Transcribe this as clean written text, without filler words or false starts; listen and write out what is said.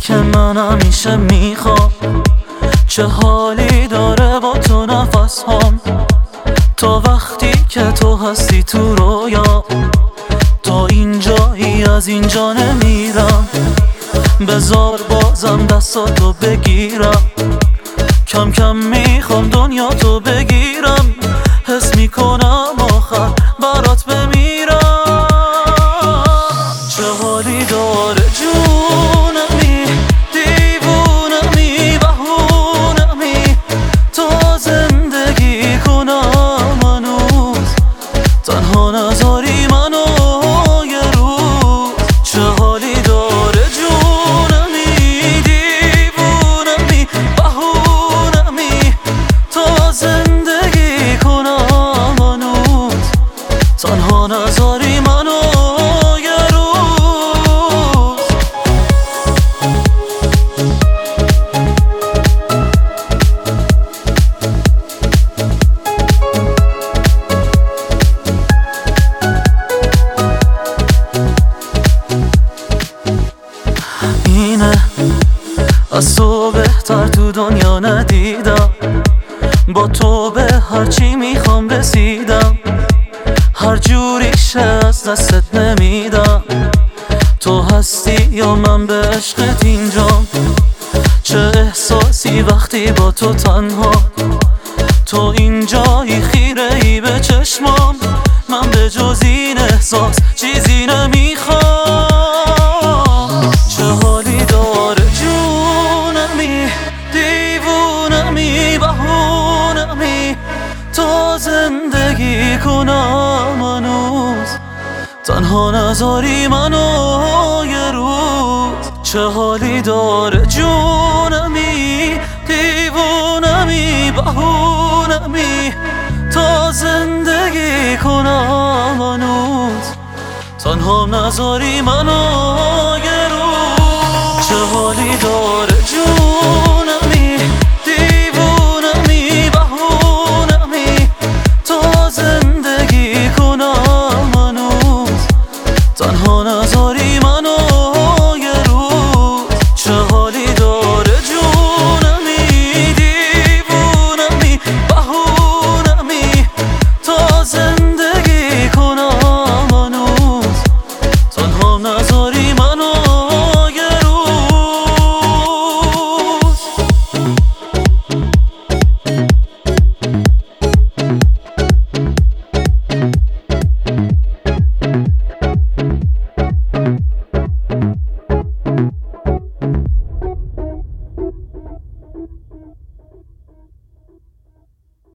که من همیشه میخوام. چه حالی داره با تو نفس هم، تا وقتی که تو هستی تو رویا. تا اینجایی از اینجا نمیرم، بذار بازم دستاتو بگیرم. کم کم میخوام دنیا تو بگیرم، حس میکنم آخر برات بمیرم. چه حالی داره جونمی، دیوونمی، بهونمی، تا زندگی کنم هنوز، تنها نذاری منو یه روز. چه حالی داره جونمی، دیوونمی، بهونمی، تا زندگی کنم هنوز، تنها نذاری منو یه روز. اینه از تو بهتر تو دنیا ندیدم، با تو به هرچی میخوام رسیدم. هر جوریشه از دستت نمیدم، تو هستی یا من به عشقت اینجام. چه احساسی وقتی با تو تنها، تو اینجایی خیره ای به چشمام. من به جز این احساس چیزی نمیخوام. چه حالی داره جونمی، دیوونمی، بهونمی، تا زندگی کنم هنوز، تنها نذاری منو یه روز. چه حالی داره جونمی، دیوونمی، بهونمی، تا زندگی کنم هنوز، تنها نذاری منو